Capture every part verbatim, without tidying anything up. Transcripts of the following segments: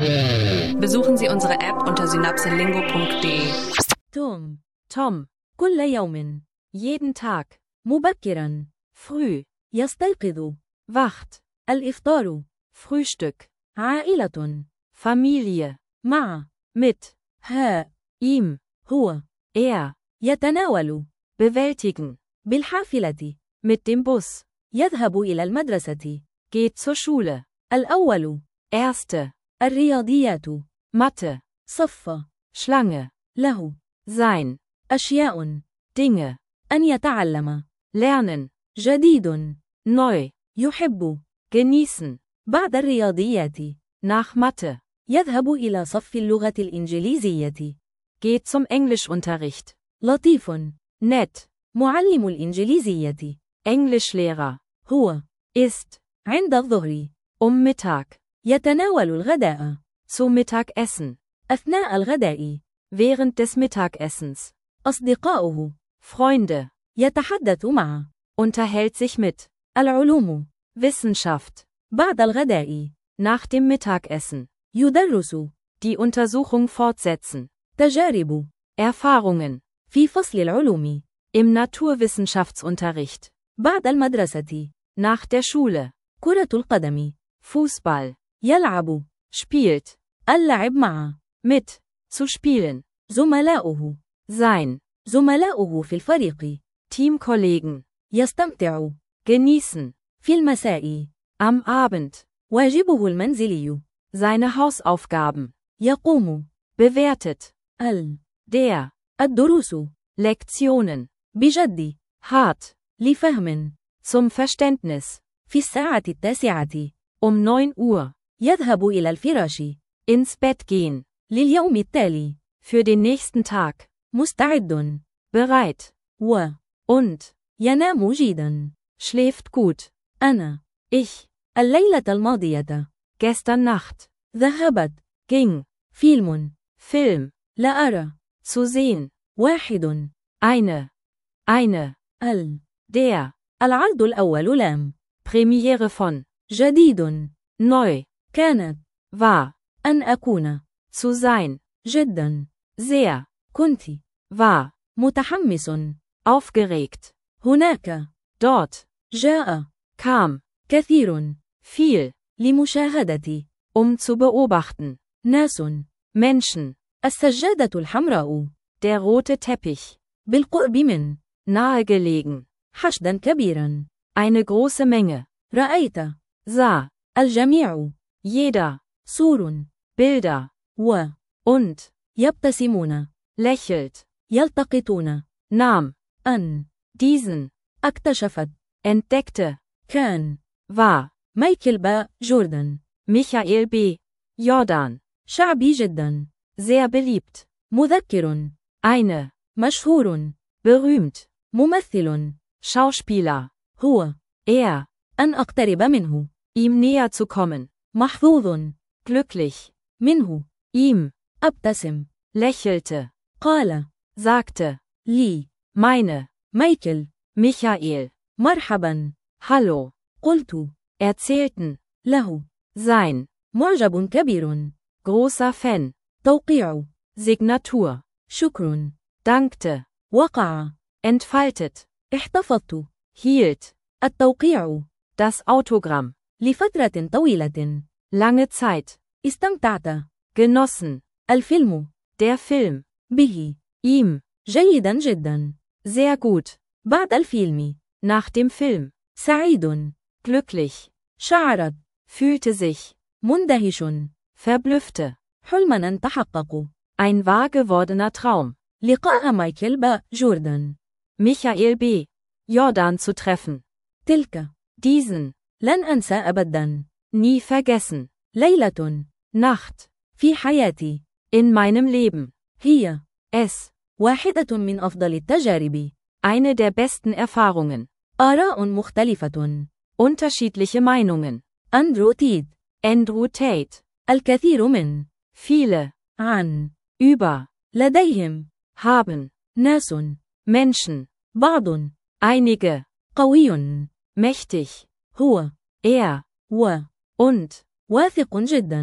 Besuchen Sie unsere App unter synapselingo punkt de. توم. توم. كل يوم. jeden Tag. مبكرا. früh. يستيقظ. wacht. الإفطار. Frühstück. عائلة. Familie. مع. mit. ها. ihm. هو. er. يتناول. bewältigen. بالحافلة. mit dem Bus. يذهب إلى المدرسة. geht zur Schule. الأول. erste. الرياضيات. Mathe. صف. Schlange. له. sein. أشياء. Dinge. أن يتعلم. lernen. جديد. neu. يحب. genießen. بعد الرياضيات. nach Mathe. يذهب إلى صف اللغة الإنجليزية. geht zum Englischunterricht. لطيف. nett. معلم الإنجليزية. Englischlehrer. هو. ist. عند الظهر. um Mittag. يتناول الغداء. zu Mittagessen. أثناء الغداء. während des Mittagessens. أصدقاؤه. Freunde. يتحدث مع. unterhält sich mit. العلوم. Wissenschaft. بعد الغداء. nach dem Mittagessen. يدرس. die Untersuchung fortsetzen. تجارب. Erfahrungen. في فصل العلوم. im Naturwissenschaftsunterricht. بعد المدرسة. nach der Schule. كرة القدم. Fußball. يلعب. spielt. اللعب مع. mit. zu spielen. زملاؤه. sein. زملاؤه في الفريق. Teamkollegen. يستمتع. genießen. في المساء. am Abend. واجبه المنزلي. seine Hausaufgaben. يقوم. bewertet. ال. der. الدروس. Lektionen. بجد. hart. لفهم. zum Verständnis. في الساعة التاسعة. um neun Uhr. يذهب إلى الفراش. ins Bett gehen. لليوم التالي. für den nächsten Tag. مستعد. bereit. و. und. ينام جيدا. schläft gut. أنا. ich. الليلة الماضية. gestern Nacht. ذهبت. ging. فيلم. Film. لا أرى. zu sehen. واحد. eine. eine. ال. der. العرض الأول لام. Premiere von. جديد. neu. كانت. war. أن أكون. zu sein. جدا. sehr. كنت. war. متحمس. aufgeregt. هناك. dort. جاء. kam. كثير. viel. لمشاهدة. um zu beobachten. ناس. Menschen. السجادة الحمراء. der rote Teppich. بالقرب من. nahegelegen. حشدا كبيرا. eine große Menge. رأيت. sah. الجميع. jeder. صور. Bilder. و. und. يبتسمون. lächelt. يلتقطون. nahm. أن. diesen. اكتشفت. entdeckte. كان. war. مايكل با جوردان. Michael B. Jordan. شعبي جدا. sehr beliebt. مذكر. eine. مشهور. berühmt. ممثل. Schauspieler. هو. er. أن أقترب منه. ihm näher zu kommen. محظوظ. glücklich. منه. ihm. أبتسم. lächelte. قال. sagte. لي. meine. مايكل. Michael. مرحبا. hallo. قلت. erzählten. له. sein. معجب كبير. großer Fan. توقيع. Signatur. شكر. dankte. وقع. entfaltet. احتفظت. hielt. التوقيع. das Autogramm. لفترة طويلة. lange Zeit. استمتعت. genossen. الفيلم. der Film. به. ihm. جيدا جدا. sehr gut. بعد الفيلم. nach dem Film. سعيد. glücklich. شعرت. fühlte sich. مندهش. verblüffte. حلما تحقق. ein wahr gewordener Traum. لقاء مايكل با جوردان. Michael B. Jordan zu treffen. تلك. diesen. لن أنسى أبدا. nie vergessen. ليلة. Nacht. في حياتي. in meinem Leben. هي. es. واحدة من أفضل التجارب. eine der besten Erfahrungen. آراء مختلفة. unterschiedliche Meinungen. أندرو تيد. Andrew Tate. الكثير من. viele. عن. über. لديهم. haben. ناس. Menschen. بعض. einige. قوي. mächtig. هو. er. و. und. واثق جدا.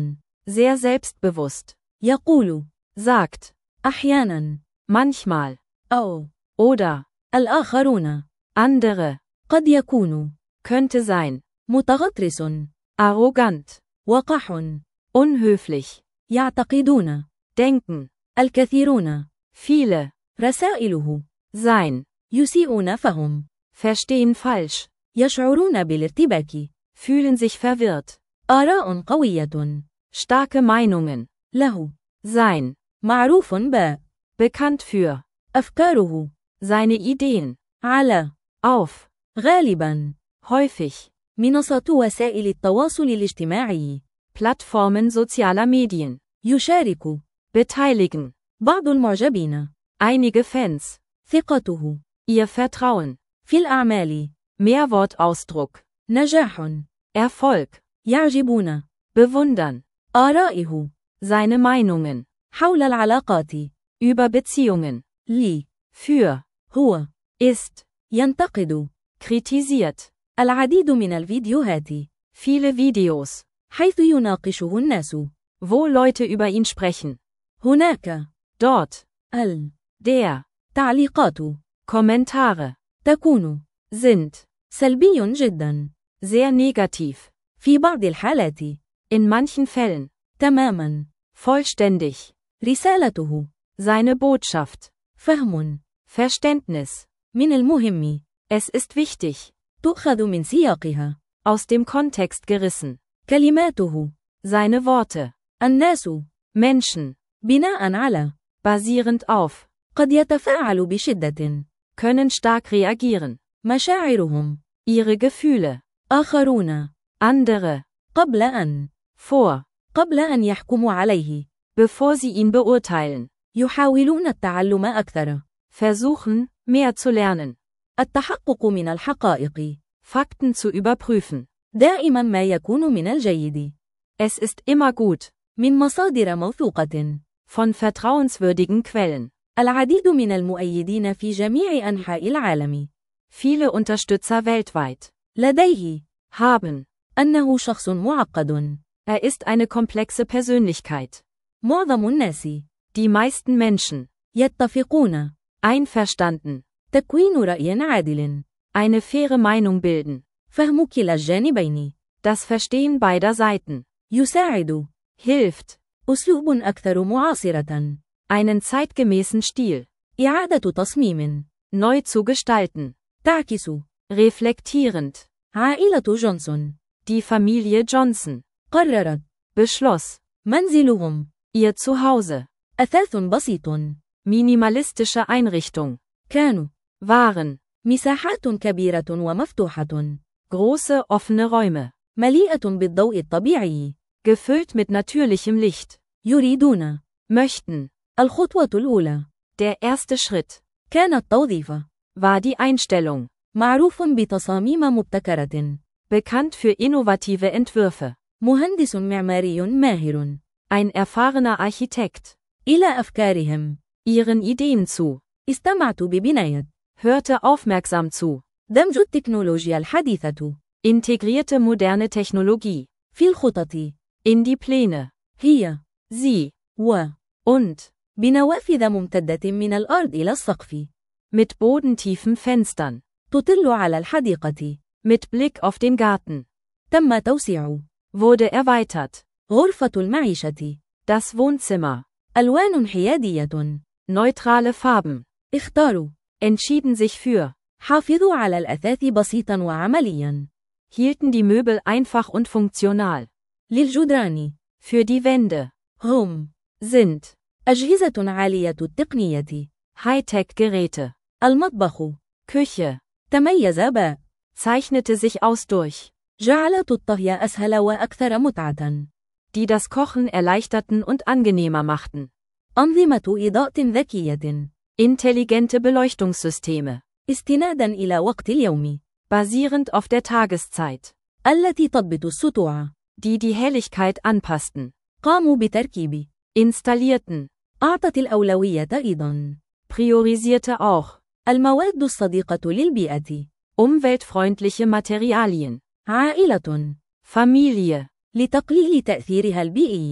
sehr selbstbewusst, يقول sagt, أحيانا manchmal, أو oder, الآخرون andere, قد يكون könnte sein, متغطرس arrogant, وقح unhöflich, يعتقدون denken, الكثيرون viele, رسائله sein, يسيئون فهم verstehen falsch, يشعرون بالارتباك fühlen sich verwirrt, آراء قوية starke Meinungen, له sein, معروف ب bekannt für, أفكاره seine Ideen, على auf, غالبا häufig, منصات وسائل التواصل الاجتماعي Plattformen sozialer Medien, يشارك beteiligen, بعض المعجبين einige Fans, ثقته ihr Vertrauen, في الأعمال Mehrwortausdruck, نجاح Erfolg, يعجبون bewundern, آرائه seine Meinungen, حول العلاقات über Beziehungen, لي für, هو ist, ينتقد kritisiert, العديد من الفيديوهات viele Videos, حيث يناقشه الناس wo Leute über ihn sprechen, هناك dort, ال der, تعليقات Kommentare, تكون sind, سلبي جدا sehr negativ, في بعض الحالات in manchen Fällen, تماما vollständig, رسالته seine Botschaft, فهم Verständnis, من المهم es ist wichtig, تؤخذ من سياقها aus dem Kontext gerissen, كلماته seine Worte, الناس Menschen, بناء على basierend auf, قد يتفاعل بشدة können stark reagieren, مشاعرهم ihre Gefühle, آخرون andere, قبل أن vor, قبل أن يحكموا عليه bevor sie ihn beurteilen, يحاولون التعلم أكثر versuchen, mehr zu lernen, التحقق من الحقائق Fakten zu überprüfen. دائما ما يكون من الجيد Es ist immer gut, من مصادر موثوقة von vertrauenswürdigen Quellen. العديد من المؤيدين في جميع أنحاء العالم Viele Unterstützer weltweit لديه haben, أنه شخص معقد. er ist eine komplexe Persönlichkeit. معظم الناس Die meisten Menschen, يتفقون einverstanden, تكوين رأي عادل eine faire Meinung bilden, فهم كلا الجانبين das Verstehen beider Seiten, يساعد hilft, أسلوب أكثر معاصرة einen zeitgemäßen Stil, إعادة تصميم neu zu gestalten, تعكس reflektierend. عائلة جونسون Die Familie Johnson قررت beschloss, منزلهم ihr Zuhause, أثاث بسيط minimalistische Einrichtung, كانوا waren, مساحات كبيرة ومفتوحة große offene Räume, مليئة بالضوء الطبيعي gefüllt mit natürlichem Licht, يريدون möchten. الخطوة الأولى Der erste Schritt كان التوظيف war die Einstellung, معروف بتصاميم مبتكرة bekannt für innovative Entwürfe, مهندس معماري ماهر ein erfahrener Architekt, إلى أفكارهم ihren Ideen zu, استمعت ببناية hörte aufmerksam zu, دمج التكنولوجيا الحديثة integrierte moderne Technologie, في الخطط in die Pläne, هي sie, و und, بنوافذ ممتدة من الأرض إلى السقف mit bodentiefen Fenstern, تطل على الحديقة mit Blick auf den Garten, تم توسيع wurde erweitert, غرفة المعيشة das Wohnzimmer, ألوان حيادية neutrale Farben, اختاروا entschieden sich für, حافظوا على الأثاث بسيطا وعمليا hielten die Möbel einfach und funktional, للجدران für die Wände, هم sind, أجهزة عالية التقنية Hightech-Geräte, المطبخ Küche, تميز ب zeichnete sich aus durch, جعلت الطهي أسهل وأكثر متعة die das Kochen erleichterten und angenehmer machten. أنظمة إضاءة ذكية Intelligente Beleuchtungssysteme, استنادا إلى وقت اليوم basierend auf der Tageszeit, التي تضبط السطوع die die Helligkeit anpassten, قاموا بتركيب installierten, أعطت الأولوية أيضا priorisierte auch, المواد الصديقة للبيئة umweltfreundliche Materialien, عائلة Familie, لتقليل تأثيرها البيئي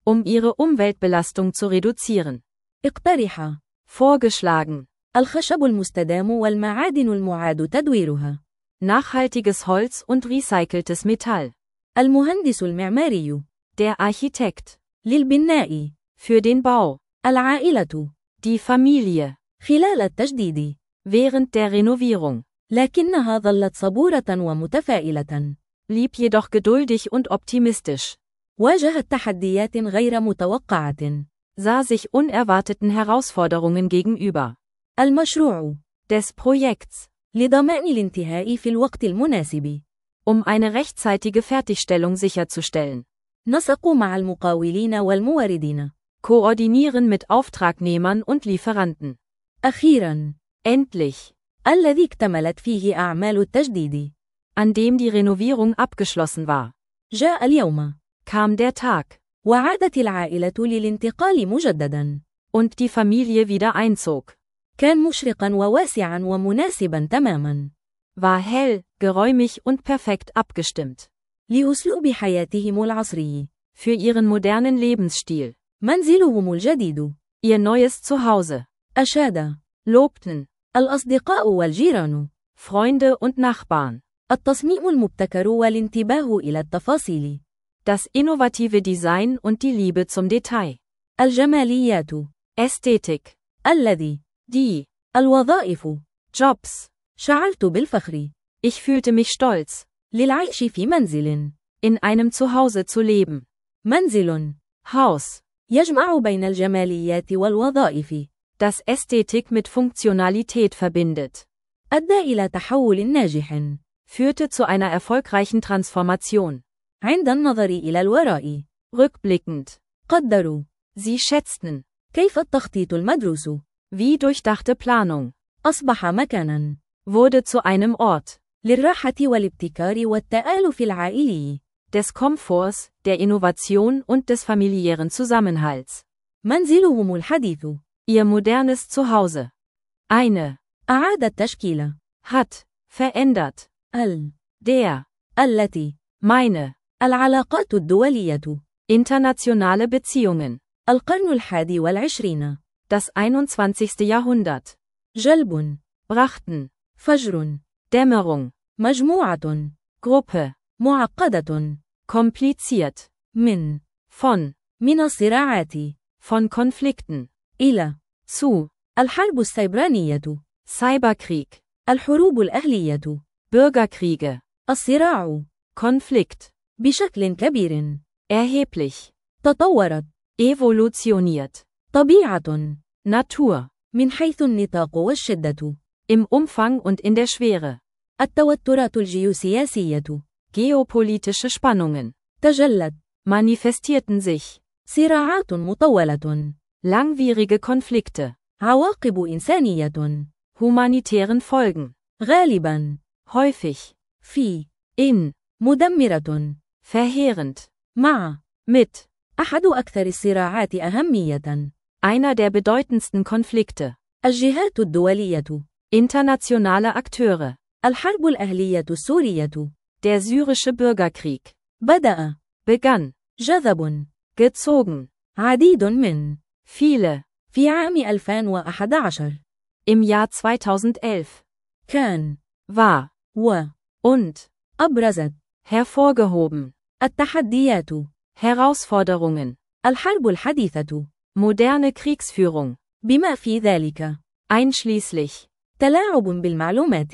um ihre Umweltbelastung zu reduzieren. اقترح. Vorgeschlagen. الخشب المستدام والمعادن المعاد تدويرها. Nachhaltiges Holz und recyceltes Metall. المهندس المعماري. Der Architekt. للبناء. Für den Bau. العائلة. Die Familie. خلال التجديد. Während der Renovierung. لكنها ظلت صبورة ومتفائلة. Blieb jedoch geduldig und optimistisch. واجهت تحديات غير متوقعة. Sah sich unerwarteten Herausforderungen gegenüber. المشروع. Des Projekts. لضمان الانتهاء في الوقت المناسب. Um eine rechtzeitige Fertigstellung sicherzustellen. نسق مع المقاولين والموردين. Koordinieren mit Auftragnehmern und Lieferanten. أخيراً. Endlich. الذي اكتملت فيه أعمال التجديد. An dem die Renovierung abgeschlossen war. جاء اليوم. Kam der Tag. وعادت العائلة للانتقال مجدداً. Und die Familie wieder einzog. كان مشرقاً وواسعاً ومناسباً تماماً. War hell, geräumig und perfekt abgestimmt. لأسلوب حياتهم العصري. Für ihren modernen Lebensstil. منزلهم الجديد. Ihr neues Zuhause. أشاد. Lobten. الأصدقاء والجيران. Freunde und Nachbarn. التصميم المبتكر والانتباه إلى التفاصيل. Das innovative Design und die Liebe zum Detail. الجماليات. Ästhetik. الذي. Die. الوظائف. Jobs. شعرت بالفخر. Ich fühlte mich stolz. للعيش في منزل. In einem Zuhause zu leben. منزل. Haus. يجمع بين الجماليات والوظائف. Das Ästhetik mit Funktionalität verbindet. أدى إلى تحول ناجح. Führte zu einer erfolgreichen Transformation. عند النظر إلى الوراء. Rückblickend. قدروا. Sie schätzten. كيف التخطيط المدروس. Wie durchdachte Planung. أصبح مكاناً. Wurde zu einem Ort. للراحة والابتكار والتآلف العائلي. Des Komforts, der Innovation und des familiären Zusammenhalts. منزلهم الحديث. Ihr modernes Zuhause. Eine. أعاد التشكيل. Hat. Verändert. ال. Der. التي. Meine. العلاقات الدولية. Internationale Beziehungen. القرن الحادي والعشرين. Das einundzwanzigste Jahrhundert. جلب. Brachten. فجر. Dämmerung. مجموعة. Gruppe. معقدة. Kompliziert. من. Von. من الصراعات. Von Konflikten. إلى. Zu. الحرب السيبرانية. Cyberkrieg. الحروب الأهلية. Bürgerkriege. الصراع. Konflikt. بشكل كبير. Erheblich. تطورت. Evolutioniert. طبيعة. Natur. من حيث النطاق والشدة. Im Umfang und in der Schwere. التوترات الجيوسياسية. Geopolitische Spannungen. تجلت. Manifestierten sich. صراعات مطولة. Langwierige Konflikte. عواقب إنسانية. Humanitären Folgen. غالبا. Häufig. في. In. مدمرة. Verheerend. مع. Mit. أحد أكثر الصراعات أهمية. Einer der bedeutendsten Konflikte. الجهات الدولية. Internationale Akteure. الحرب الأهلية السورية. Der syrische Bürgerkrieg. بدأ. Begann. جذب. Gezogen. عديد من. Viele. في عام ألفين وأحد عشر. Im Jahr zweitausendelf. كان. War. و. Und. أبرزت. Hervorgehoben. التحديات. Herausforderungen. الحرب الحديثة. Moderne Kriegsführung. بما في ذلك. Einschließlich. تلاعب بالمعلومات.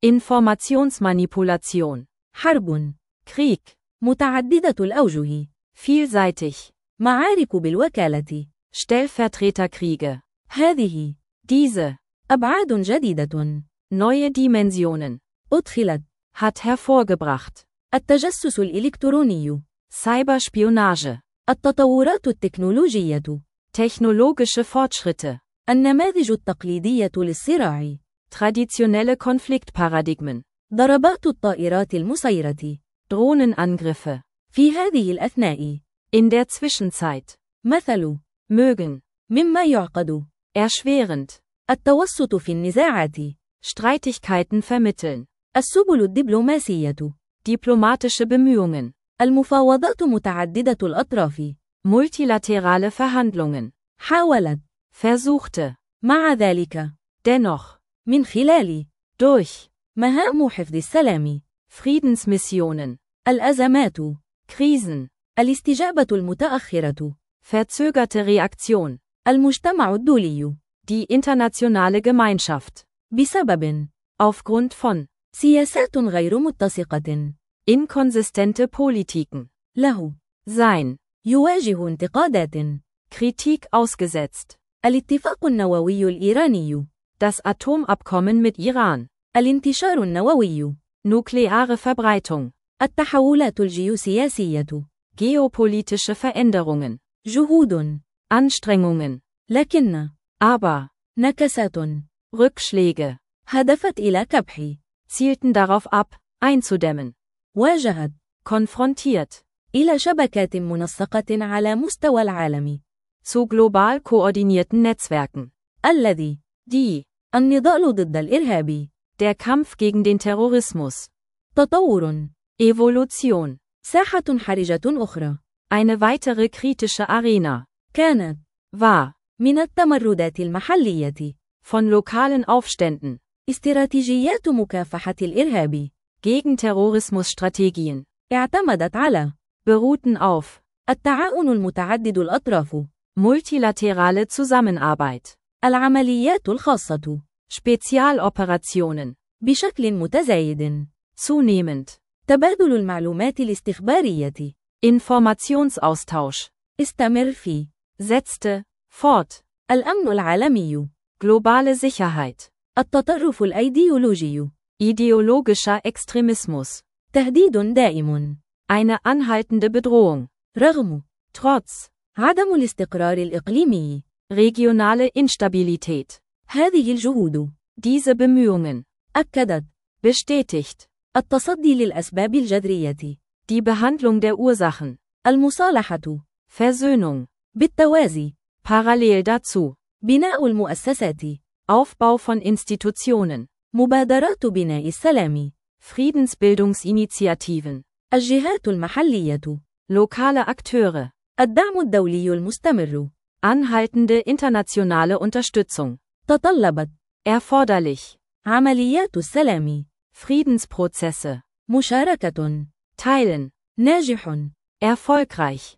Informationsmanipulation. حرب. Krieg. متعددة الأوجه. Vielseitig. معارك بالوكالة. Stellvertreterkriege. هذه. Diese. أبعاد جديدة. Neue Dimensionen. أدخلت. Hat hervorgebracht. التجسس الإلكتروني. Cyberspionage. التطورات التكنولوجية. Technologische Fortschritte. النماذج التقليدية للصراع. Traditionelle Konfliktparadigmen. ضربات الطائرات المسيرة. Drohnenangriffe. في هذه الأثناء. In der Zwischenzeit. مثل. Mögen. مما يعقد. Erschwerend. التوسط في النزاعات. Streitigkeiten vermitteln. السبل الدبلوماسية. Diplomatische Bemühungen. المفاوضات متعددة الأطراف. multilaterale Verhandlungen, حاولت versuchte, مع ذلك dennoch, من خلال durch, مهام حفظ السلام Friedensmissionen, الأزمات Krisen, الاستجابة المتأخرة verzögerte Reaktion, المجتمع الدولي die internationale Gemeinschaft, بسبب aufgrund von, سياسات غير متسقة inkonsistente Politiken, له sein, يواجه انتقادات Kritik ausgesetzt, الاتفاق النووي الإيراني das Atomabkommen mit Iran, الانتشار النووي nukleare Verbreitung, التحولات الجيوسياسية geopolitische Veränderungen, جهود Anstrengungen, لكن aber, نكسات Rückschläge, هدفت إلى كبح zielten darauf ab, einzudämmen, واجهت konfrontiert, إلى شبكات منسقة على مستوى العالم zu global koordinierten Netzwerken, الذي die, النضال ضد الإرهاب der Kampf gegen den Terrorismus, تطور Evolution, ساحة حرجة أخرى eine weitere kritische Arena, كانت war, من التمردات المحلية von lokalen Aufständen, استراتيجيات مكافحة الإرهاب gegen Terrorismusstrategien, اعتمدت على beruhten auf, التعاون المتعدد الأطراف multilaterale Zusammenarbeit, العمليات الخاصة Spezialoperationen, بشكل متزايد zunehmend, تبادل المعلومات الاستخبارية Informationsaustausch, استمر في setzte, fort, الأمن العالمي globale Sicherheit, التطرف الأيديولوجي ideologischer Extremismus, تهديد دائم eine anhaltende Bedrohung, رغم trotz, عدم الاستقرار الإقليمي regionale Instabilität, هذه الجهود diese Bemühungen, أكدت bestätigt, التصدي للأسباب الجذرية die Behandlung der Ursachen, المصالحة Versöhnung, بالتوازي parallel dazu, بناء المؤسسات Aufbau von Institutionen, مبادرات بناء السلام Friedensbildungsinitiativen, الجهات المحلية lokale Akteure, الدعم الدولي المستمر anhaltende internationale Unterstützung, تطلبت erforderlich, عمليات السلام Friedensprozesse, مشاركة teilen, ناجح erfolgreich,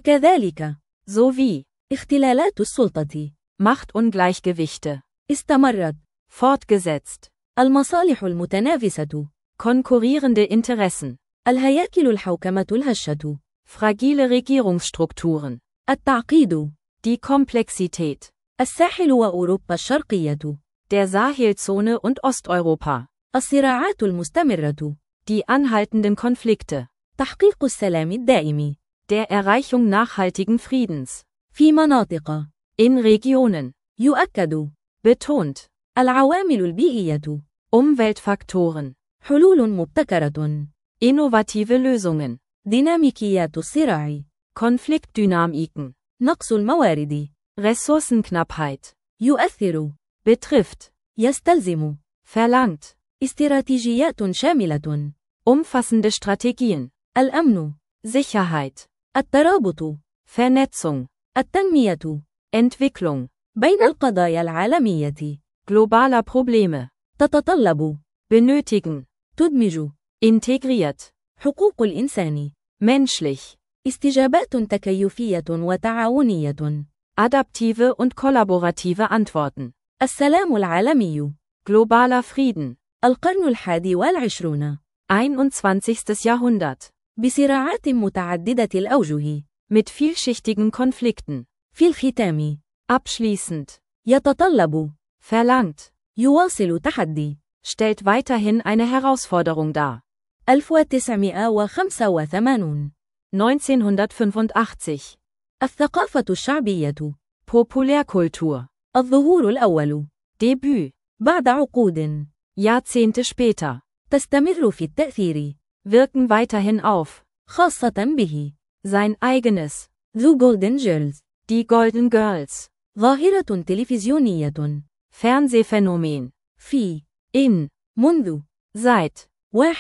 وكذلك sowie, اختلالات السلطة Machtungleichgewichte, استمرت fortgesetzt, المصالح المتنافسة konkurrierende Interessen, الهياكل الحوكمة الهشة fragile Regierungsstrukturen, التعقيد die Komplexität, الساحل وأوروبا الشرقية der Sahelzone und Osteuropa, الصراعات المستمرة die anhaltenden Konflikte, تحقيق السلام الدائم der Erreichung nachhaltigen Friedens, في مناطق in Regionen, يؤكد betont, العوامل البيئية Umweltfaktoren, حلول مبتكرة innovative Lösungen, ديناميكيات الصراع Konfliktdynamiken, نقص الموارد Ressourcenknappheit, يؤثر betrifft, يستلزم verlangt, استراتيجيات شاملة umfassende Strategien, الأمن Sicherheit, الترابط Vernetzung, التنمية Entwicklung, بين القضايا العالمية globaler Probleme, تتطلب benötigen, تدمج integriert, حقوق الإنسان menschlich, استجابات تكيفية وتعاونية adaptive und kollaborative Antworten, السلام العالمي globaler Frieden, القرن الحادي والعشرون einundzwanzigstes Jahrhundert, بصراعات متعددة الأوجه mit vielschichtigen Konflikten, في الختام abschließend, يتطلب verlangt, يواصل تحدي stellt weiterhin eine Herausforderung dar. ألف وتسعمائة وخمسة وثمانين neunzehnhundertfünfundachtzig, الثقافة الشعبية Populärkultur, الظهور الأول Debüt, بعد عقود Jahrzehnte später, تستمر في التأثير wirken weiterhin auf, خاصة به sein eigenes, The Golden Girls die Golden Girls, ظاهرة تلفزيونية Fernsehphänomen, في in, منذ seit,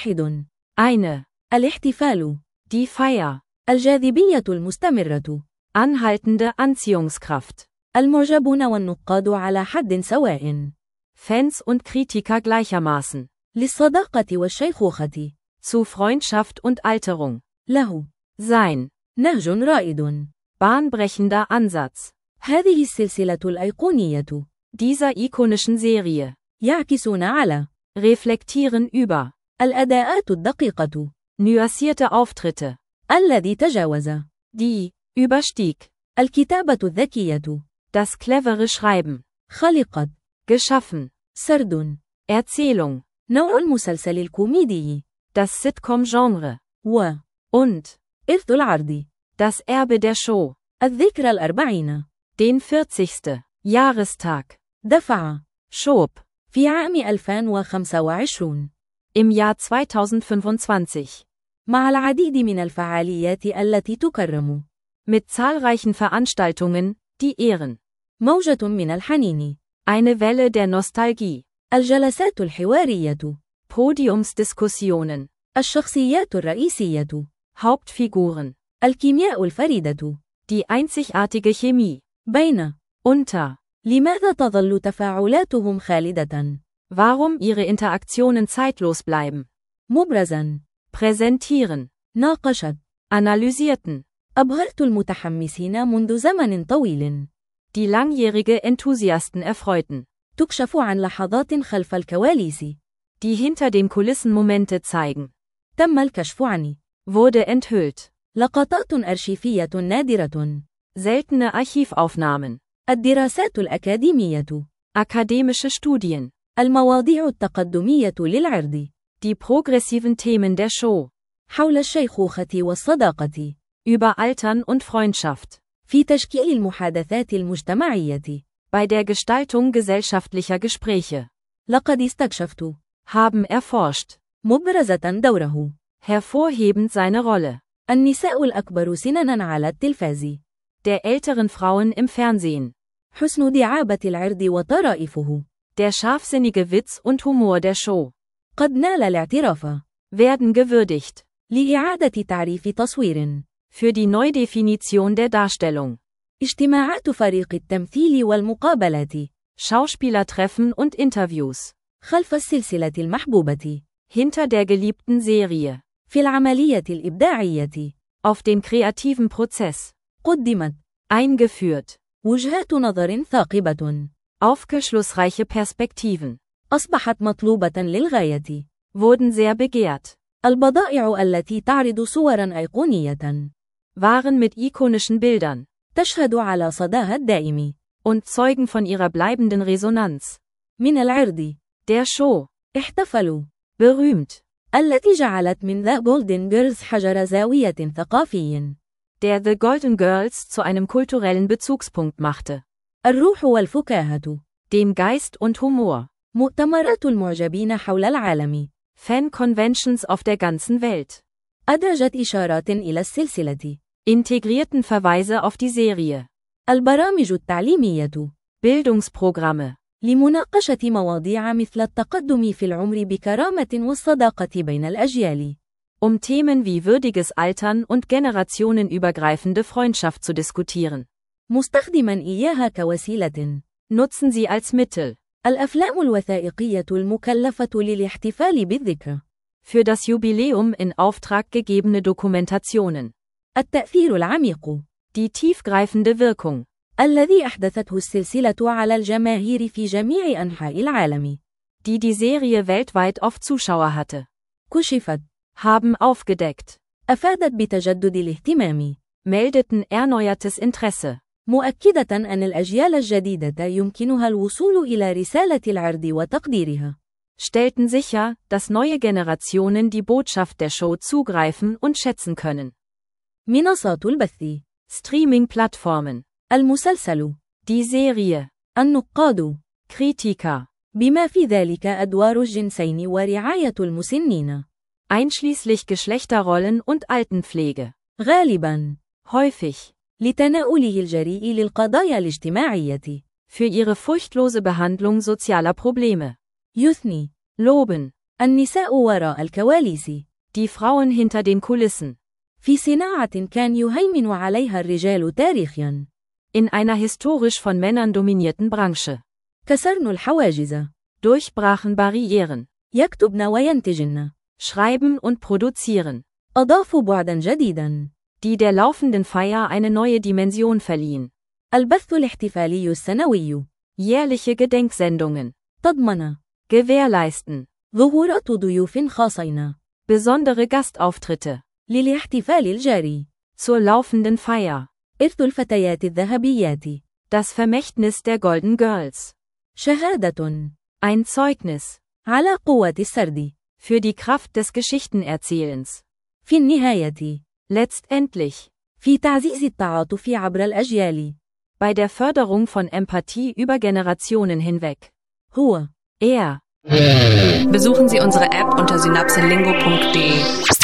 واحد eine, الاحتفال die Feier, الجاذبية المستمرة Anhaltende Anziehungskraft. المعجبون والنقاد على حد سواء. Fans und Kritiker gleichermaßen. للصداقة والشيخوخة. Zu Freundschaft und Alterung. له. Sein. نهج رائد. Bahnbrechender Ansatz. هذه السلسلة الأيقونية. Dieser ikonischen Serie. يعكسون على. Reflektieren über. الأداءات الدقيقة. Nuancierte Auftritte. الذي تجاوز. Die. Überstieg. الكتابة الذكية. Das clevere Schreiben. خلقت. Geschaffen. سرد. Erzählung. نوع المسلسل الكوميدي. Das Sitcom-Genre. و. Und. إرث العرض. Das Erbe der Show. الذكرى الأربعين. Den vierzigsten Jahrestag. دفع. Schob. في عام ألفين وخمسة وعشرين. Im Jahr zweitausendfünfundzwanzig. مع العديد من الفعاليات التي تكرم. Mit zahlreichen Veranstaltungen, die ehren. موجة من الحنين. Eine Welle der Nostalgie. الجلسات الحوارية. Podiumsdiskussionen. الشخصيات الرئيسية. Hauptfiguren. الكيمياء الفريدة. Die einzigartige Chemie. بين. Unter. لماذا تظل تفاعلاتهم خالدة؟ Warum ihre Interaktionen zeitlos bleiben. مبرزا. Präsentieren. ناقشت. Analysierten. أبهرت المتحمسين منذ زمن طويل. Die langjährige Enthusiasten erfreuten. تكشف عن لحظات خلف الكواليس. Die hinter den Kulissen Momente zeigen. تم الكشف عن. Wurde enthüllt. لقطات أرشيفية نادرة. Seltene Archivaufnahmen. الدراسات الأكاديمية. Akademische Studien. المواضيع التقدمية للعرض. Die progressiven Themen der Show. حول الشيخوخة والصداقة. Über Altern und Freundschaft. في تشكيل المحادثات المجتمعية. Bei der Gestaltung gesellschaftlicher Gespräche. لقد استكشفت. Haben erforscht. مبرزة دوره. Hervorhebend seine Rolle. النساء الأكبر سناً على التلفاز. Der älteren Frauen im Fernsehen. حسن دعابة العرض وطرائفه. Der scharfsinnige Witz und Humor der Show. قد نال الاعتراف. Werden gewürdigt. لإعادة تعريف تصوير. Für die Neudefinition der Darstellung. اجتماعات فريق التمثيل والمقابلات. Schauspielertreffen und Interviews. خلف السلسلة المحبوبة. Hinter der geliebten Serie. في العملية الإبداعية. Auf dem kreativen Prozess. قدمت. Eingeführt. وجهات نظر ثاقبة. Aufschlussreiche Perspektiven. أصبحت مطلوبة للغاية. Wurden sehr begehrt. البضائع التي تعرض صوراً أيقونية. Waren mit ikonischen Bildern. تشهد على صداها الدائم. Und zeugen von ihrer bleibenden Resonanz. من العرض. Der Show. احتفلوا. Berühmt. التي جعلت من The Golden Girls حجر زاوية ثقافي. Der The Golden Girls zu einem kulturellen Bezugspunkt machte. الروح والفكاهة. Dem Geist und Humor. مؤتمرات المعجبين حول العالم. Fan-Conventions auf der ganzen Welt. أدرجت إشارات إلى السلسلة. Integrierten Verweise auf die Serie. البرامج التعليمية. Bildungsprogramme. لمناقشة مواضيع مثل التقدم في العمر بكرامة والصداقة بين الأجيال. Um Themen wie würdiges Altern und generationenübergreifende Freundschaft zu diskutieren. مستخدما إياها كوسيلة. Nutzen sie als Mittel. الأفلام الوثائقية المكلفة للاحتفال بالذكرى. Für das Jubiläum in Auftrag gegebene Dokumentationen. التأثير العميق. Die tiefgreifende Wirkung. الذي أحدثته السلسلة على الجماهير في جميع أنحاء العالم. Die die Serie weltweit auf Zuschauer hatte. كشفت. Haben aufgedeckt. أفادت بتجدد الاهتمام. Meldeten erneuertes Interesse. مؤكدة أن الأجيال الجديدة يمكنها الوصول إلى رسالة العرض وتقديرها. Stellten sicher, dass neue Generationen die Botschaft der Show zugreifen und schätzen können. منصات البث. Streaming-Plattformen. المسلسل. Die Serie. النقاد. Kritiker. بما في ذلك أدوار الجنسين ورعاية المسنين. Einschließlich Geschlechterrollen und Altenpflege. غالباً. Häufig. لتناوله الجريء للقضايا الاجتماعية. Für ihre furchtlose Behandlung sozialer Probleme. يثني. Loben. النساء وراء الكواليس. Die Frauen hinter den Kulissen. في صناعة كان يهيمن عليها الرجال تاريخيا. In einer historisch von Männern dominierten Branche. كسرن الحواجز. Durchbrachen Barrieren. يكتبن وينتجن. Schreiben und produzieren. أضافوا بعدا جديدا. Die der laufenden Feier eine neue Dimension verliehen. البث الاحتفالي السنوي. Jährliche Gedenksendungen. تضمن. Gewährleisten. ظهورات ضيوف خاصين. Besondere Gastauftritte. للاحتفال الجاري. Zur laufenden Feier. إرث الفتيات الذهبيات. Das Vermächtnis der Golden Girls. شهادة. Ein Zeugnis. على قوة السرد. Für die Kraft des Geschichtenerzählens. في النهاية. Letztendlich. في تعزيز التعاطف عبر الأجيال. Bei der Förderung von Empathie über Generationen hinweg. هو. Er. Besuchen Sie unsere App unter synapselingo punkt de.